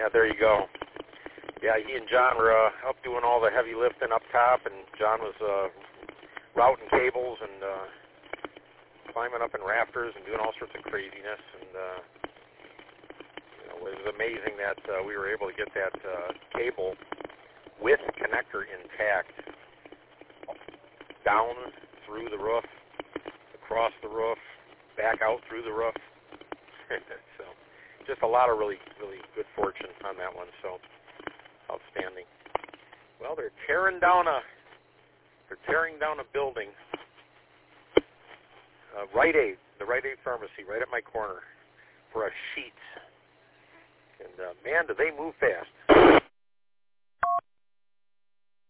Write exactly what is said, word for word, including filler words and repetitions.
Yeah, there you go. Yeah, he and John were uh, up doing all the heavy lifting up top, and John was uh, routing cables and uh, climbing up in rafters and doing all sorts of craziness. And uh, you know, it was amazing that uh, we were able to get that uh, cable with connector intact down through the roof, across the roof, back out through the roof. So just a lot of really, really good fortune on that one. So outstanding. Well, they're tearing down a they're tearing down a building. Uh, Rite Aid, the Rite Aid pharmacy, right at my corner, for a sheet. And uh, man, do they move fast.